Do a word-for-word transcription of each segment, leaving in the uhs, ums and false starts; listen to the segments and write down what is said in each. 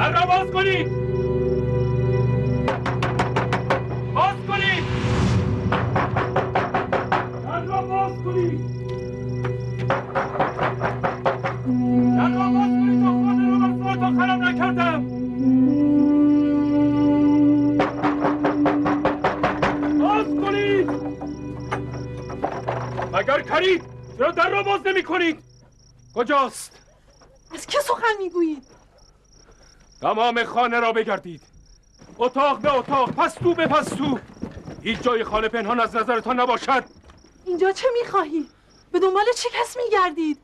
در را باز کنید! باز کنید! در را باز کنید! در را باز کنید تا خانه رو بر خودتان خراب نکردم! باز کنید! مگر کرید؟ چرا در را باز نمی کنید؟ کجاست؟ از که سخن میگویید؟ تمام خانه را بگردید، اتاق به اتاق، پستو به پستو، هیچ جای خانه پنهان از نظرتان نباشد. اینجا چه میخواهی؟ به دنبال چه کس میگردید؟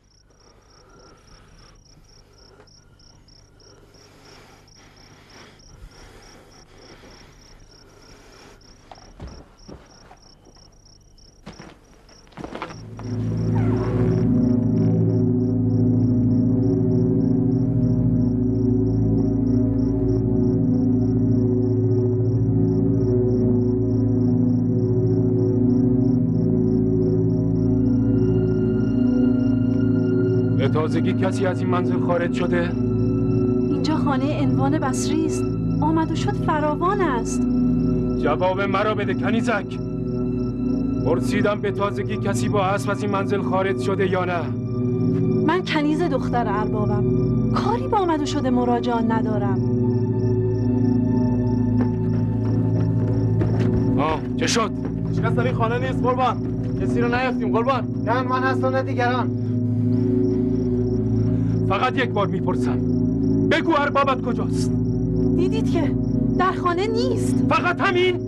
تازگی کسی از این منزل خارج شده؟ اینجا خانه عنوان بصری است. آمد و شد فراوان است. جواب مرا بده کنیزک. پرسیدم به تازگی کسی با اسب از این منزل خارج شده یا نه؟ من کنیز دختر اربابم، کاری با آمد و شده مراجعان ندارم. آه چه شد؟ هیچ کس در این خانه نیست قربان. کسی رو نیافتیم قربان. نه عنوان هستن دیگران. فقط یک بار میپرسم، بگو اربابت کجاست؟ دیدید که در خانه نیست. فقط همین؟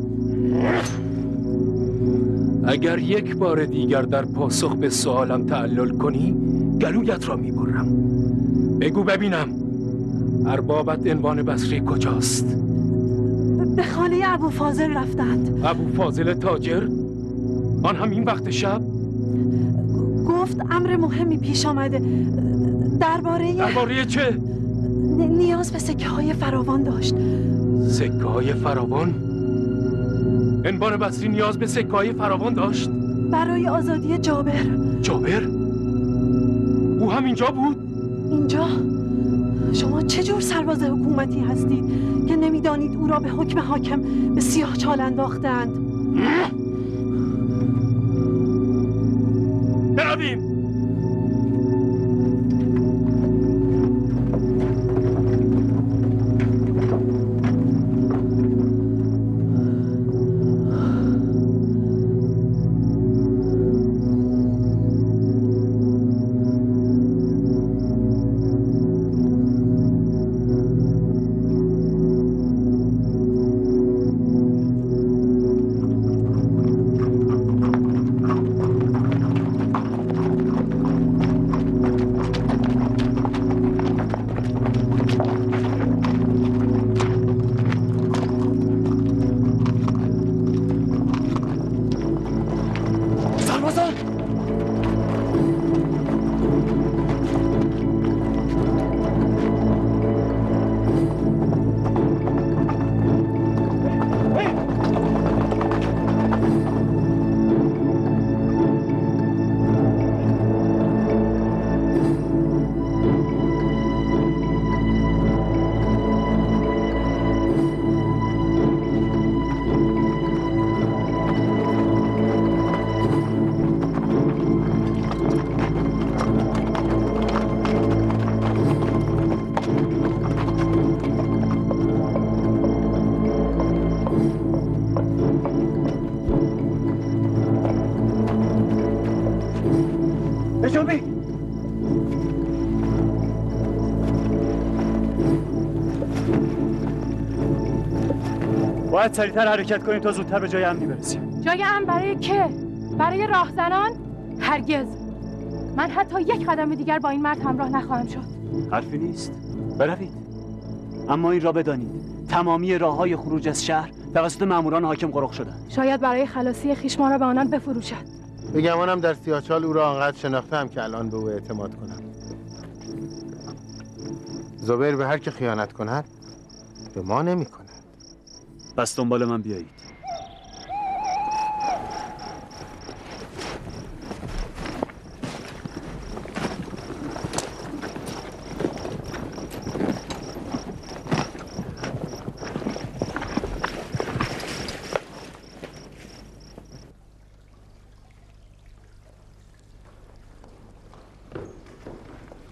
اگر یک بار دیگر در پاسخ به سوالم تعلل کنی گلویت را میبرم. بگو ببینم اربابت عنوان بصری کجاست؟ به خانه ابو فاضل رفتند. ابو فاضل تاجر؟ آن هم این وقت شب؟ گفت امر مهمی پیش آمده. درباره درباره چه؟ نیاز به سکه های فراوان داشت. سکه های فراوان؟ عنوان بصری نیاز به سکه های فراوان داشت؟ برای آزادی جابر. جابر؟ او هم اینجا بود؟ اینجا؟ شما چه جور سرباز حکومتی هستید که نمیدانید او را به حکم حاکم به سیاه چال انداختند؟ برویم. باید سریعتر حرکت کنیم تا زودتر به جای امنی برسیم. جای امن برای که؟ برای راهزنان؟ هرگز. من حتی یک قدم دیگر با این مرد همراه نخواهم شد. حرفی نیست. بروید. اما این را بدانید تمامی راه‌های خروج از شهر توسط ماموران حاکم قرق شدند. شاید برای خلاصی خویش ما را به آنان بفروشد. به گمانم در سیاهچال او را آنقدر شناختم که الان به او اعتماد کنم. زبیر به هر که خیانت کند به ما نمی کند. پس دنبال من بیایید.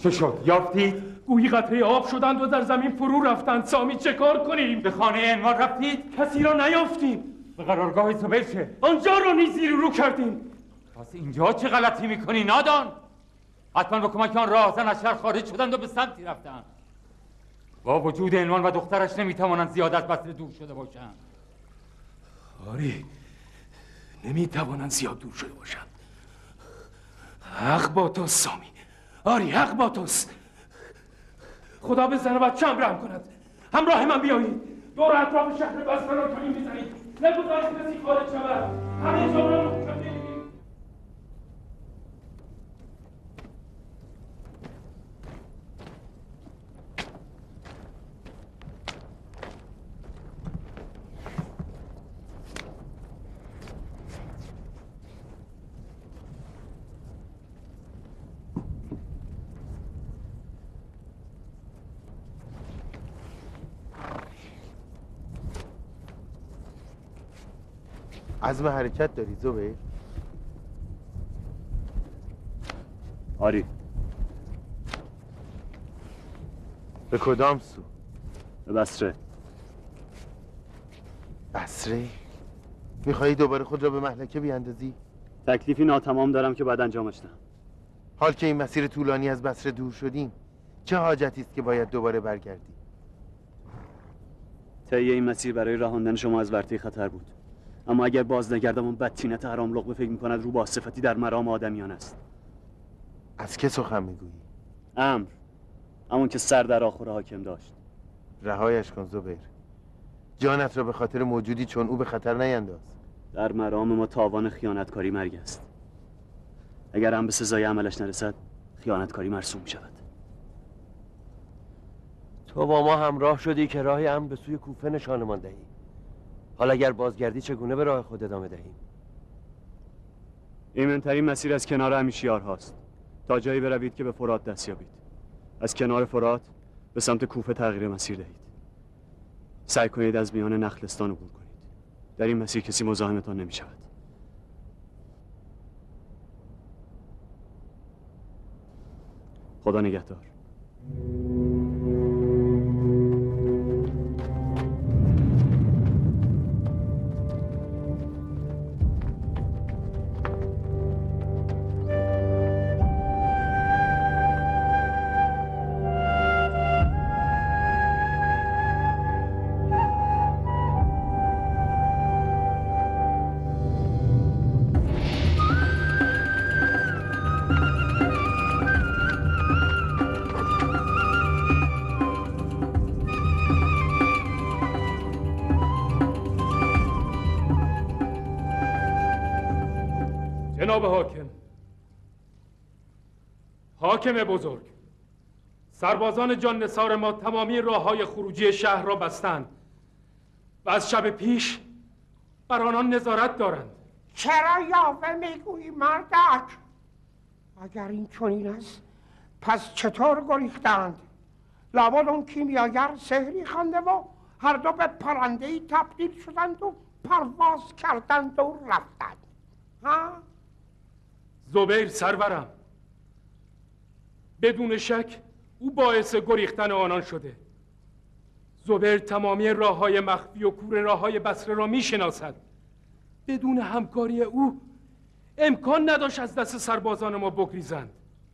چه شد؟ یافتید؟ گویی قطره آب شدند و در زمین فرو رفتند. سامی چه کار کنیم؟ به خانه عنوان رفتید؟ کسی را نیافتیم. به قرارگاه زبیر چه؟ آنجا را نیز زیر رو کردیم. پس اینجا چه غلطی میکنی نادان؟ حتما به کمک آن راهزن از شهر خارج شدند و به سمتی رفتند. با وجود عنوان و دخترش نمیتوانند زیاد از بصره دور شده باشند. آری، نمیتوانند زیاد دور شده باشند. حق با توست سامی. آری، حق با توست. خدا به زن و بچه‌ام رحم کند. همراه من بیایید. دور اطراف شهر بصره را کلیم بزنید. نگذارید کسی خارج شود. همه جا را محکم بگیرید. عزم حرکت داری زبیر؟ آری. به کدام سو؟ به بصره. بصره؟ میخوایی دوباره خود را به مهلکه بیاندازی؟ تکلیفی ناتمام دارم که باید انجامش دهم. حال که این مسیر طولانی از بصره دور شدیم، چه حاجتی است که باید دوباره برگردی؟ طی این مسیر برای رهاندن شما از ورطه خطر بود. اما اگر باز نگردم اون بدتینت حرام لقمه فکر میکند رو با صفتی در مرام آدمیان است. از که سخن میگویی؟ امر، همون که سر در آخر حاکم داشت. رهایش کن زبیر. جانت را به خاطر موجودی چون او به خطر نینداز. در مرام ما تاوان خیانتکاری مرگ است. اگر هم به سزای عملش نرسد، خیانتکاری مرسوم شود. تو با ما همراه شدی که راه امن به سوی کوفه نشانمان دهی. حالا اگر بازگردی چگونه به راه خود ادامه دهیم؟ ایمن‌ترین مسیر از کنار همیشیار هاست تا جایی بروید که به فرات دست یابید. از کنار فرات به سمت کوفه تغییر مسیر دهید. سعی کنید از میان نخلستان عبور کنید. در این مسیر کسی مزاحمتان نمی شود. خدا نگهدار. جناب حاکم، حاکم بزرگ، سربازان جان نثار ما تمامی راه‌های خروجی شهر را بستند و از شب پیش بر آنان نظارت دارند. چرا یاوه میگویی مردک؟ اگر این چنین است پس چطور گریختند؟ لابد اون کیمیاگر سحری خوانده و هر دو به پرنده‌ای تبدیل شدند و پرواز کردند و رفتند. ها؟ زبیر سرورم، بدون شک او باعث گریختن آنان شده. زبیر تمامی راه‌های مخفی و کور راه‌های بصره را می‌شناسد. بدون همکاری او امکان نداشت از دست سربازان ما بگریزند.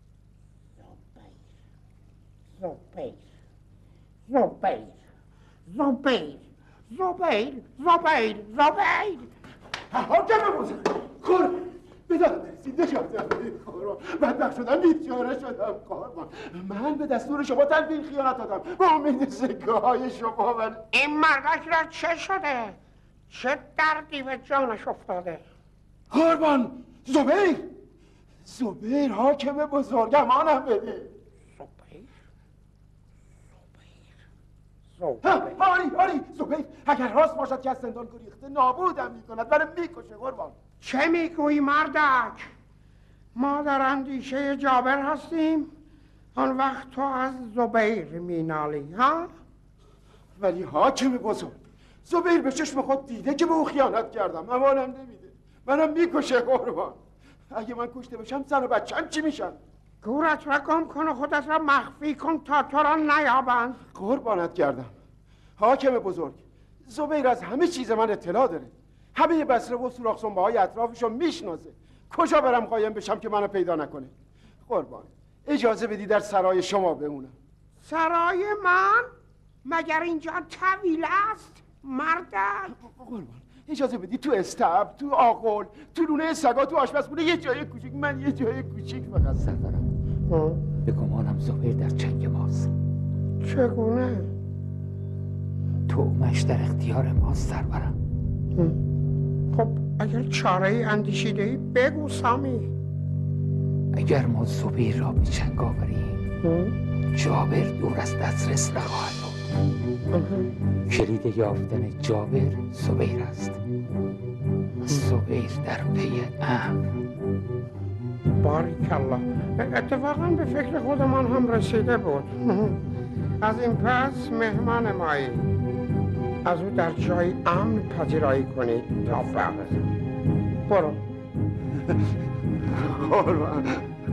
زبیر زبیر زبیر زبیر زبیر زبیر حاکم بزرگ کن بدان برسید نجات دادید قربان. بدبخت شدم بیچاره شدم قربان. من به دستور شما تلفیق خیانت دادم با امید سکه های شما. من این مردک را چه شده؟ چه دردی به جانش افتاده؟ قربان زبیر زبیر حاکم بزرگ امانم بده. زبیر زبیر زبیر آری آری زبیر اگر راست باشد که از زندان گریخته نابودم میکند ولی میکشه قربان. چه میگویی مردک؟ ما در اندیشه جابر هستیم، آن وقت تو از زبیر مینالی ها؟ ولی حاکم بزرگ زبیر به چشم خود دیده که به او خیانت کردم، امانم نمیده، منم میکشه قربان. اگه من کشته بشم زن و بچه‌م چی میشن؟ گورت را گم کن و خودت را مخفی کن تا تو را نیابند. قربانت کردم حاکم بزرگ. زبیر از همه چیز من اطلاع داره، همه بصره و سوراخ سنبه های اطرافشو میشناسه. کجا برم قایم بشم که منو پیدا نکنه؟ قربان اجازه بدی در سرای شما بمونم. سرای من؟ مگر اینجا طویل است مردن؟ قربان اجازه بدی تو استب، تو آقل، تو لونه سگا، تو آشپزخونه یه جای کوچیک، من یه جای کوچیک فقط سفرم. به گمانم زبیر در چنگ ماست. چگونه؟ تومش در اختیار ماست سرورم. خب اگر چاره ای اندیشیده ای بگو سامی. اگر ما زبیر را به چنگ آوریم جابر دور از دسترس نخواهد بود. کلید یافتن جابر زبیر است. زبیر در پی امر. باریکالله. اتفاقا به فکر خودمان هم رسیده بود. از این پس مهمان مایی، از او در جای امن پذیرایی کنید تا فرق. برو. قربان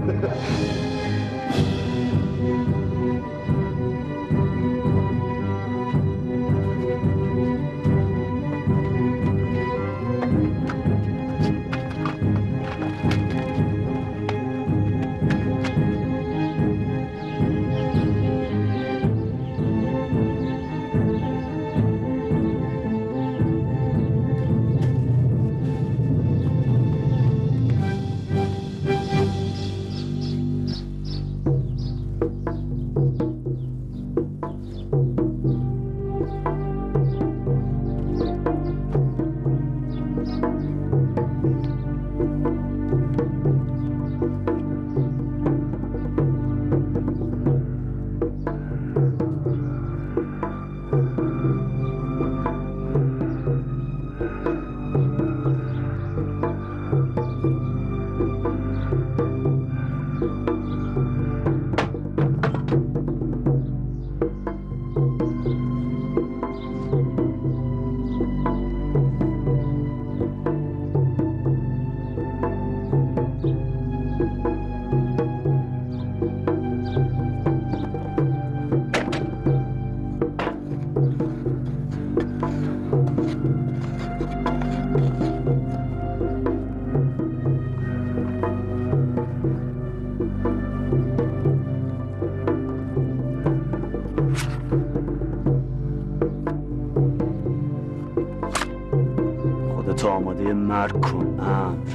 خودتو آماده مرگ کن امر.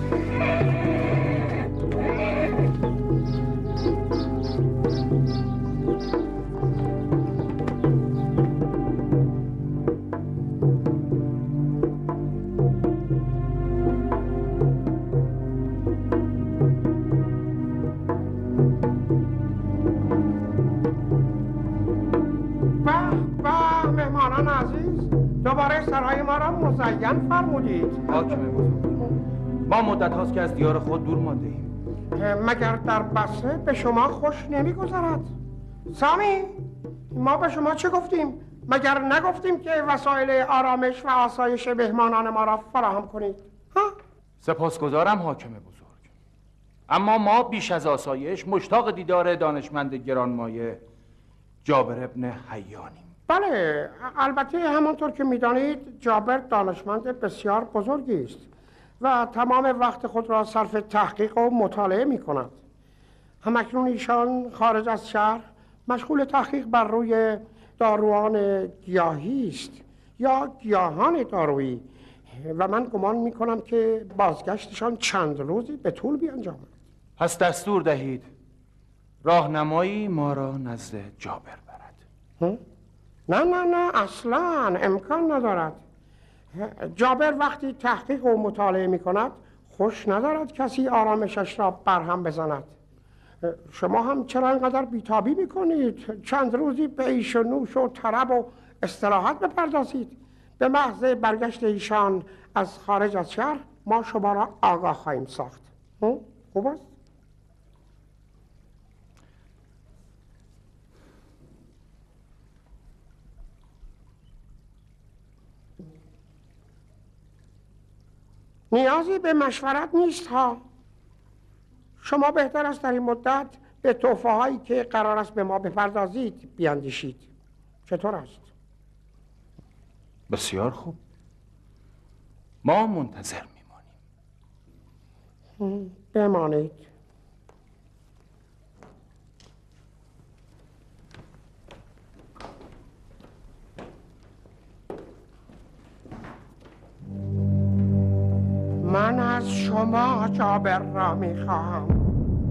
دوباره سرای ما را مزین فرمودید. حاکم بزرگ، ما مدت هاست که از دیار خود دور مانده ایم. مگر در بصره به شما خوش نمیگذرد؟ سامی، ما به شما چه گفتیم؟ مگر نگفتیم که وسایل آرامش و آسایش مهمانان ما را فراهم کنید؟ ها؟ سپاسگزارم حاکم بزرگ، اما ما بیش از آسایش مشتاق دیدار دانشمند گرانمایه جابر ابن حیانیم. بله، البته همانطور که میدانید جابر دانشمند بسیار بزرگی است و تمام وقت خود را صرف تحقیق و مطالعه می کند. همکنون ایشان خارج از شهر مشغول تحقیق بر روی داروان گیاهی است یا گیاهان دارویی و من گمان می کنم که بازگشتشان چند روزی به طول بیانجامد. پس دستور دهید راهنمایی ما را نزد جابر برد. نه نه نه اصلا امکان ندارد. جابر وقتی تحقیق و مطالعه می کند خوش ندارد کسی آرامشش را برهم بزند. شما هم چرا انقدر بیتابی می کنید؟ چند روزی به ایش و نوش و طرب و استراحت بپردازید. به محض برگشت ایشان از خارج از شهر ما شما را آگاه خواهیم ساخت. خوب است؟ نیازی به مشورت نیست ها. شما بهتر است در این مدت به تحفه هایی که قرار است به ما بپردازید بیاندیشید. چطور است؟ بسیار خوب. ما منتظر میمانیم. بمانید. من از شما جابر را میخواهم.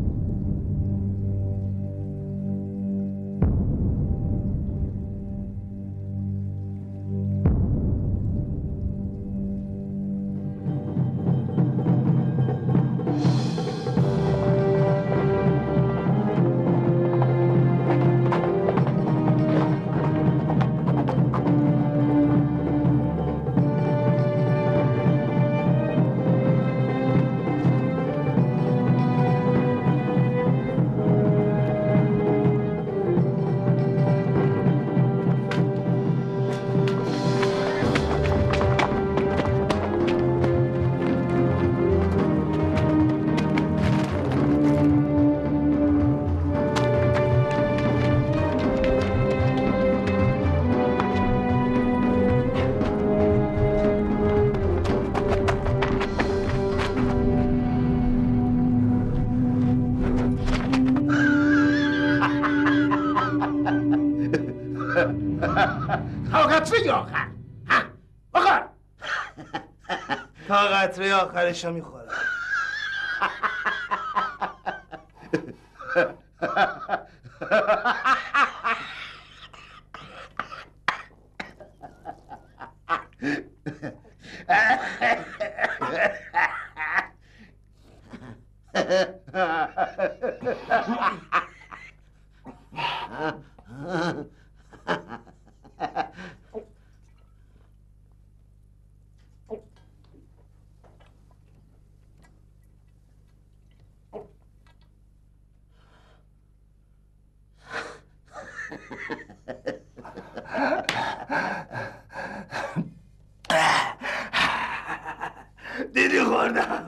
قطره آخرشو میخورم. دیدی خوردم.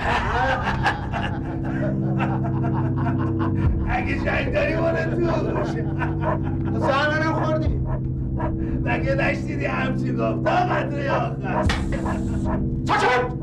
اگه جنگ داری مونه تو سرمنم خوردی. مگه نشنیدی همچی گفت تا قطره آخر. ساکت!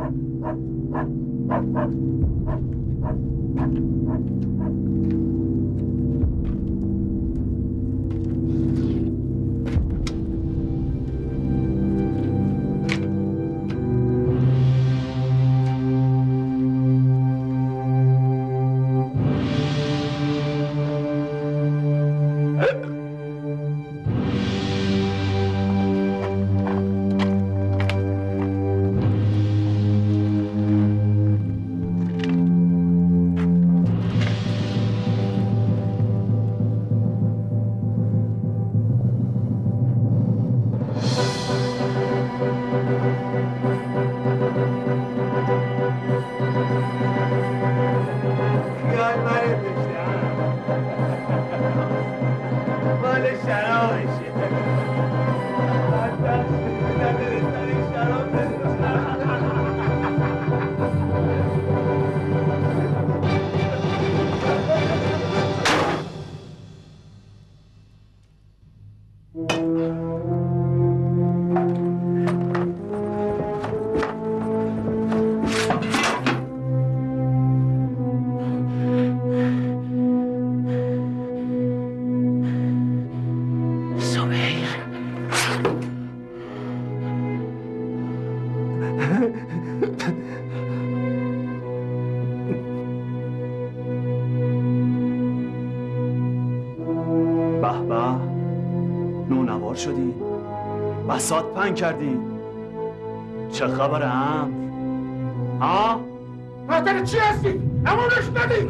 شدی بساط پنگ کردی. چه خبر امر؟ ها؟ مادر چی هستی؟ امونش ندی.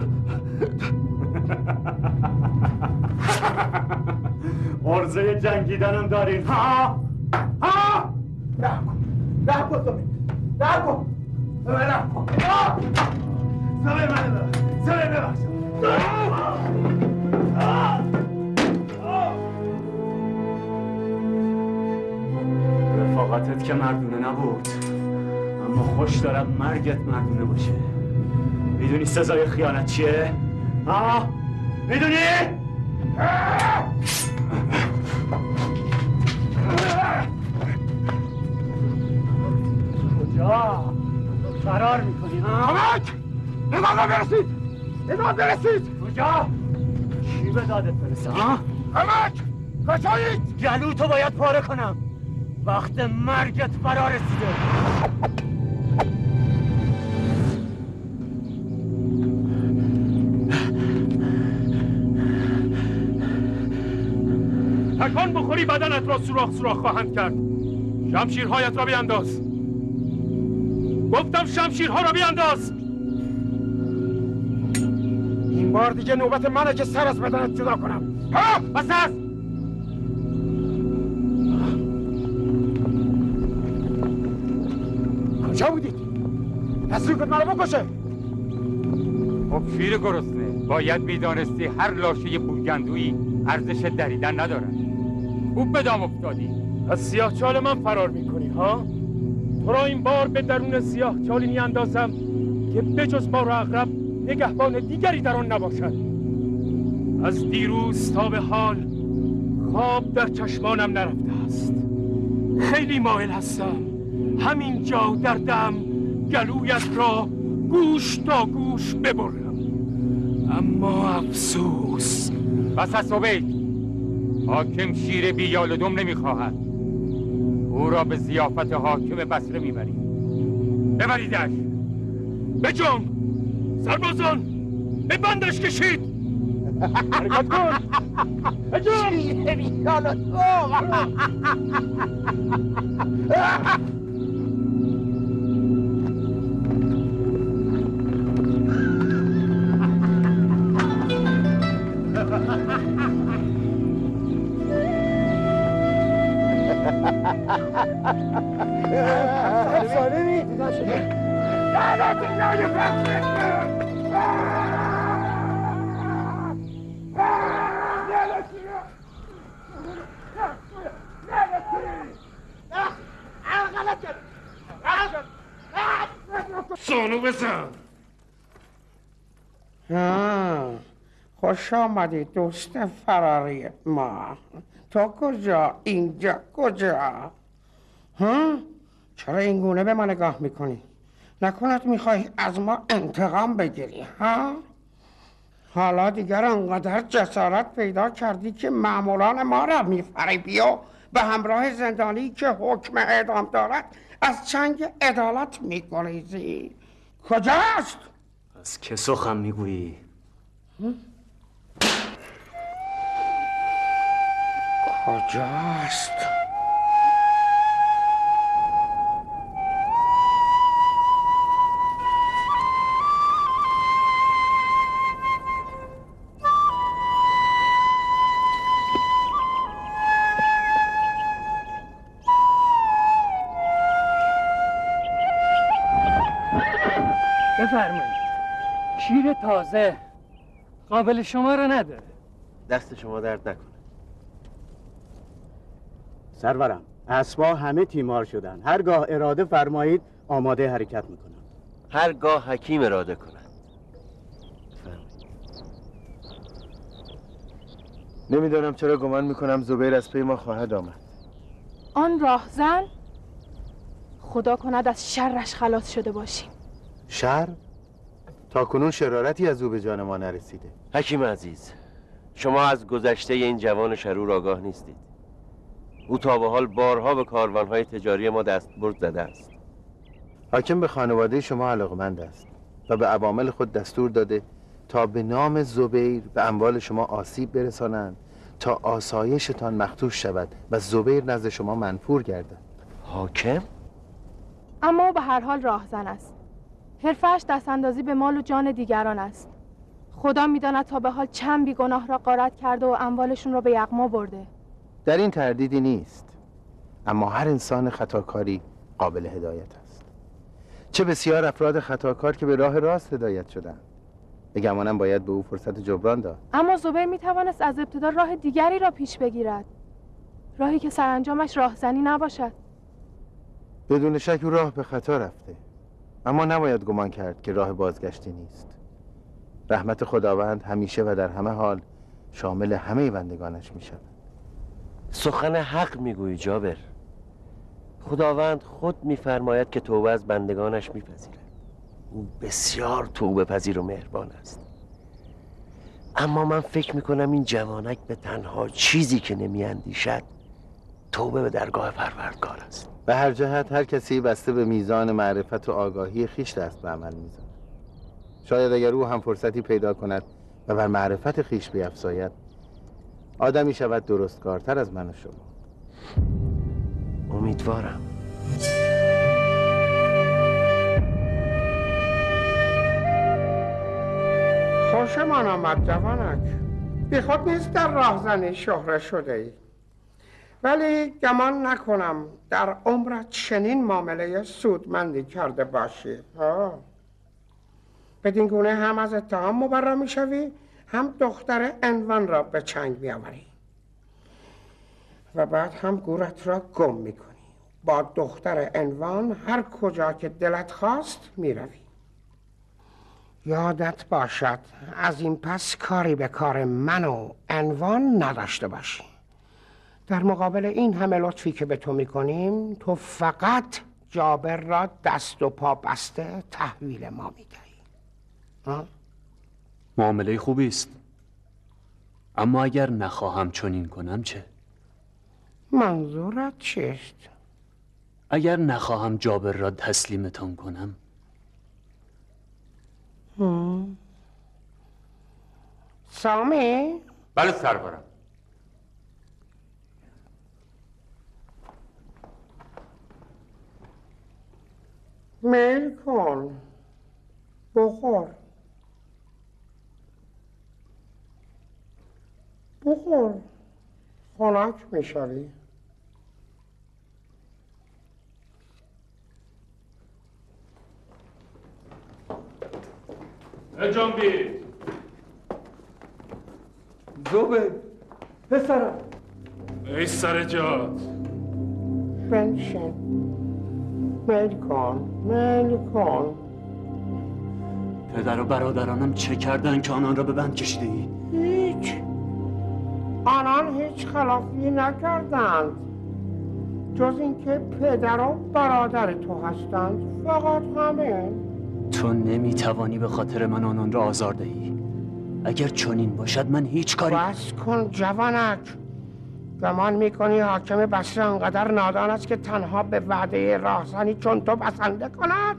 عرضه جنگیدنم دارین ها؟ ها؟ رحم کن رحم کن زمین رحم کن به من رحم کن. زمین منو ببخش زمین ببخش. رفاقتت که مردونه نبود، اما خوش دارم مرگت مردونه باشه. میدونی سزای خیانت چیه؟ ها؟ میدونی؟ کجا؟ فرار میکنی ها؟ کمک! نگاه برسید! نگاه برسید! کجا؟ کی به دادت برسه ها؟ کمک! کجایید؟ گلو تو باید پاره کنم. وقت مرگت فرا رسیده. تکان بخوری بدنت را سوراخ سوراخ خواهند کرد. شمشیرهایت را بیانداز. گفتم شمشیرها را بیانداز. این بار دیگه نوبت منه که سر از بدنت جدا کنم. ها! بس است! کجا بودید؟ تصریح کن منو بکشه. خب شیر گرسنه، باید میدانستی هر لاشه بوگندویی ارزش دریدن ندارد. خوب به دام افتادی. از سیاه چال من فرار میکنی ها؟ تو را این بار به درون سیاه چالی میاندازم که بجز ما را اغرب نگهبان دیگری در آن نباشد. از دیروز تا به حال خواب در چشمانم نرفته است. خیلی مایل هستم همین جا در دم گلویت را گوش تا گوش ببرم، اما افسوس. بس از سبید، حاکم شیر بیال و دم نمیخواهد. او را به ضیافت حاکم بصره میبرید. ببریدش. بجنب سربازان، به بندش کشید. حرکت کن. بجنب. شیر بیال و دم. افسانه می لعنت نای سانو بزن. خوش آمدی دوست فراری ما. تو کجا؟ اینجا کجا؟ ها؟ چرا این گونه به من نگاه میکنی؟ نکنت میخوای از ما انتقام بگیری ها؟ حالا دیگر انقدر جسارت پیدا کردی که ماموران ما را میفریبی و به همراه زندانی که حکم اعدام دارد از چنگ عدالت میگریزی. کجاست؟ از که سخن میگویی؟ کجاست؟ بفرمایید. شیر تازه قابل شما رو نداره. دست شما درد نکنه. سرورم، اسبا همه تیمار شدن. هرگاه اراده فرمایید آماده حرکت میکنم. هرگاه حکیم اراده کند. نمیدانم چرا گمان میکنم زبیر از پی ما خواهد آمد. آن راهزن خدا کند از شرش خلاص شده باشیم. شر؟ تا کنون شرارتی از او به جان ما نرسیده. حکیم عزیز، شما از گذشته این جوان شرور آگاه نیستید. او تا به حال بارها به کاروانهای تجاری ما دستبرد زده است. حاکم به خانواده شما علاقمند است و به عوامل خود دستور داده تا به نام زبیر به اموال شما آسیب برسانند تا آسایشتان مختوش شود و زبیر نزد شما منفور گردد. حاکم؟ اما او به هر حال راهزن است. حرفش دست اندازی به مال و جان دیگران است. خدا میداند تا به حال چند بیگناه را غارت کرده و اموالشون را به یغما برده. در این تردیدی نیست، اما هر انسان خطاکاری قابل هدایت است. چه بسیار افراد خطاکار که به راه راست هدایت شدند. به گمانم باید به او فرصت جبران داد. اما زبیر میتوانست از ابتدا راه دیگری را پیش بگیرد، راهی که سرانجامش راهزنی نباشد. بدون شک او راه به خطا رفته، اما نباید گمان کرد که راه بازگشتی نیست. رحمت خداوند همیشه و در همه حال شامل همه بندگانش می شود. سخن حق میگویی جابر. خداوند خود میفرماید که توبه از بندگانش میپذیرد. او بسیار توبه پذیر و مهربان است. اما من فکر میکنم این جوانک به تنها چیزی که نمیاندیشد توبه به درگاه پروردگار است. به هر جهت هر کسی بسته به میزان معرفت و آگاهی خیش دست به عمل میزند. شاید اگر او هم فرصتی پیدا کند و بر معرفت خیش بیفزاید، آدمی شود درستکارتر از من و شما. امیدوارم. خوشمان آمد جوانک. بی خود نیست در راهزنی شهره شده ای، ولی گمان نکنم در عمرت چنین معامله سودمندی کرده باشی. ها. بدین گونه هم از اتهام مبرا می شوی، هم دختر عنوان را به چنگ می آوری و بعد هم گورت را گم می کنی. با دختر عنوان هر کجا که دلت خواست می روی. یادت باشد از این پس کاری به کار من و عنوان نداشته باشی. در مقابل این همه لطفی که به تو میکنیم، تو فقط جابر را دست و پا بسته تحویل ما میدهی. معامله خوبی است، اما اگر نخواهم چنین کنم چه؟ منظورت چیست؟ اگر نخواهم جابر را تسلیمتان کنم. هم. سامی؟ بله سرورم. میل کن، بخور بخور، خنک میشوی. جنبید. زبه پسرم. ای سر جات. بنشین، میل کن میل کن. پدر و برادرانم چه کردن که آنان را به بند کشیده ای؟ هیچ. آنان هیچ خلافی نکردند جز اینکه پدر و برادر تو هستند، فقط همین. تو نمیتوانی به خاطر من آنان را آزار دهی. اگر چنین باشد من هیچ کاری... بس کن جوانک. گمان میکنی حاکم بصره انقدر نادان است که تنها به وعده راهزنی چون تو بسنده کند؟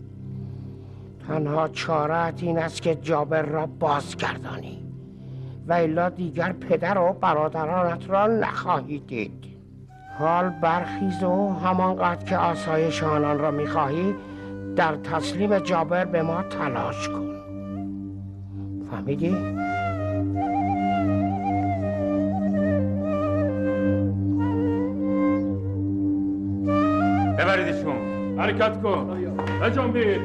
تنها چاره‌ات این است که جابر را بازگردانی و الا دیگر پدر و برادرانت را نخواهی دید. حال برخیز و همانقدر که آسایش آنان را میخواهی در تسلیم جابر به ما تلاش کن. فهمیدی؟ ببریدشون. حرکت کن. بجنبید.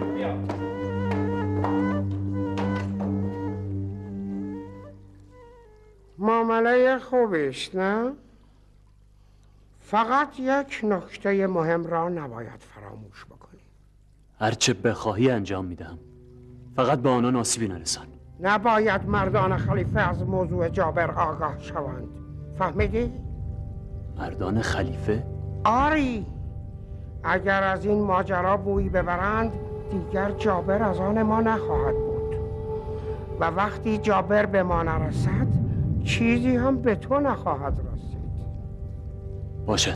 معامله خوبیست نه؟ فقط یک نکته مهم را نباید فراموش بکنی. هرچه بخواهی انجام میدم، فقط به آنان آسیبی نرسان. نباید مردان خلیفه از موضوع جابر آگاه شوند. فهمیدی؟ مردان خلیفه؟ آری. اگر از این ماجرا بویی ببرند دیگر جابر از آن ما نخواهد بود و وقتی جابر به ما نرسد چیزی هم به تو نخواهد رسید. باشد.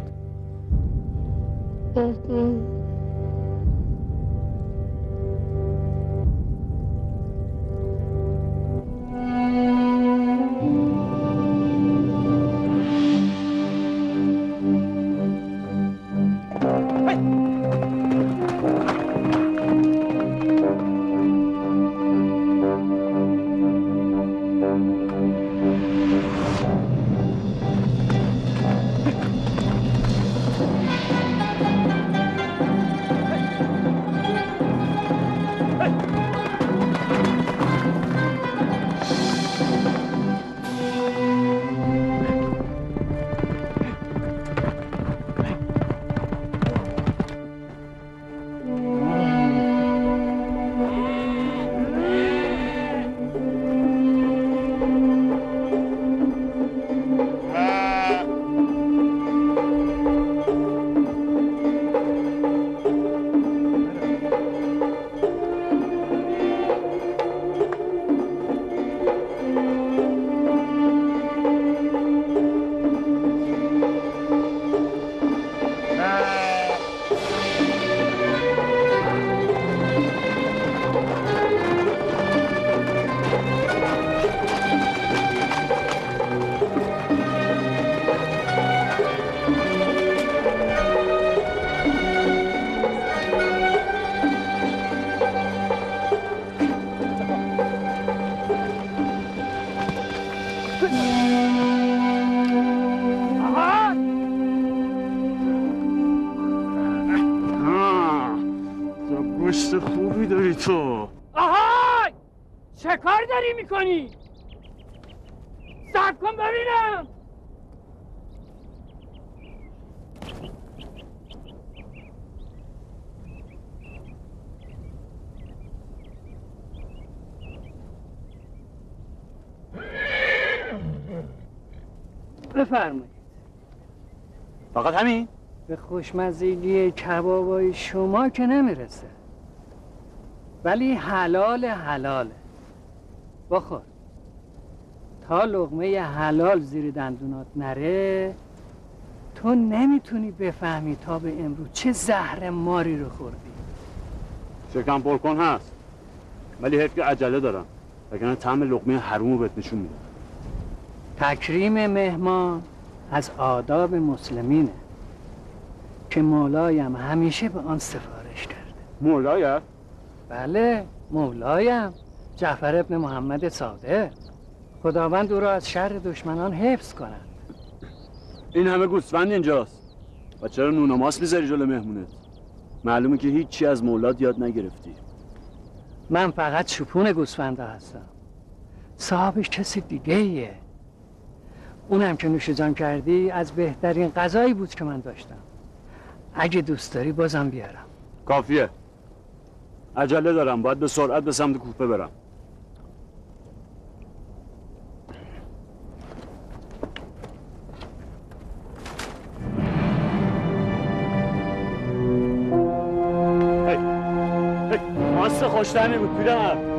تو آهای چه کار داری میکنی؟ صبر کن ببینم. بفرمایید. فقط همین؟ به خوشمزگی کبابای شما که نمیرسه، ولی حلال حلاله. بخور تا لقمه حلال زیر دندونات نره تو نمیتونی بفهمی تا به امروز چه زهر ماری رو خوردی. شکم پر کن هست، ولی حیف که عجله دارم وگرنه طعم لقمه حروم رو بهت نشون میدم. تکریم مهمان از آداب مسلمینه که مولایم همیشه به آن سفارش کرده. مولایت؟ بله مولایم، جعفر ابن محمد صادق. خداوند او را از شر دشمنان حفظ کنند. این همه گوسفند اینجاست و چرا نون و ماست میذاری جلو مهمونت؟ معلومه که هیچی از مولاد یاد نگرفتی. من فقط شپون گوسفنده هستم، صاحبش کسی دیگه ایه. اونم که نوش جان کردی از بهترین غذایی بود که من داشتم. اگه دوست داری بازم بیارم. کافیه، عجله دارم، باید به سرعت به سمت کوفه برم. هی هی ماست خوشتمی بود پیرم.